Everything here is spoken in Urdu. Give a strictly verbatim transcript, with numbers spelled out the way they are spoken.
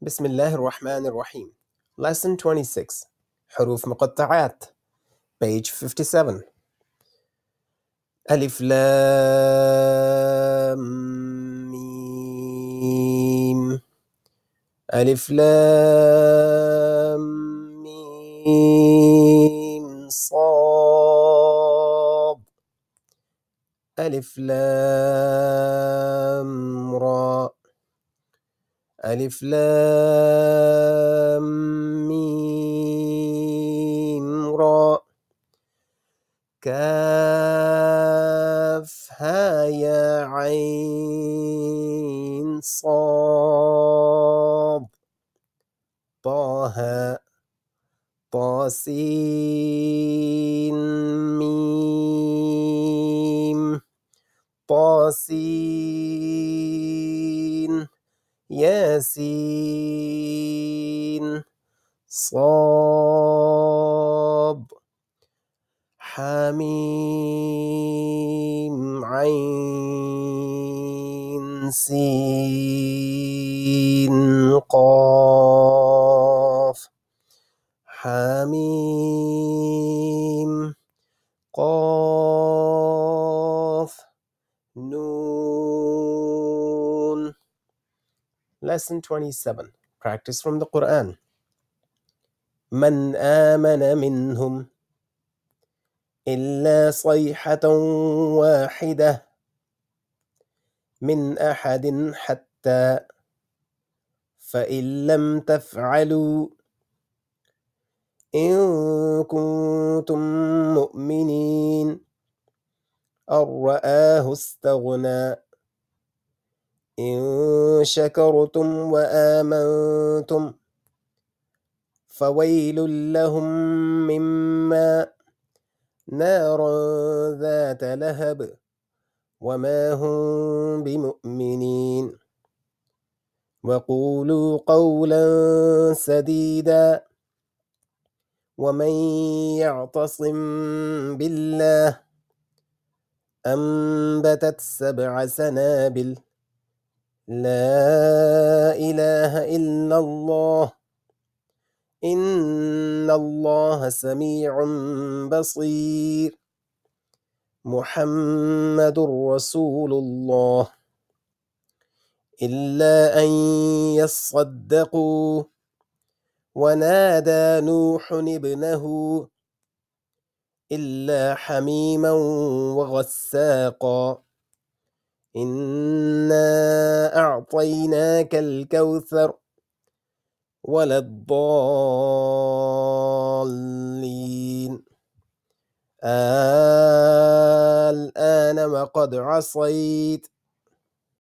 بسم الله الرحمن الرحيم. Lesson twenty-six. حروف مقطعات. Page fifty-seven. ألف لام ميم. ألف لام ميم صاد. ألف لام را. ألف لام ميم را. كاف ها يا عين صاد. طه طاسين ميم. طاسين ياسين صاد. حميم عين سين قاف. حميم قاف نون. Lesson twenty-seven. Practice from the Quran. من آمن منهم إلا صيحة واحدة من أحد حتى فإن لم تفعلوا إن كنتم مؤمنين أن رآه استغنى إن شكرتم وآمنتم فويل لهم مما نارا ذات لهب وما هم بمؤمنين وقولوا قولا سديدا ومن يعتصم بالله أنبتت سبع سنابل لا إله إلا الله إن الله سميع بصير محمد رسول الله إلا أن يصدقوا ونادى نوح ابنه إلا حميما وغساقا إنا أعطيناك الكوثر ولا الضالين الآن وقد عصيت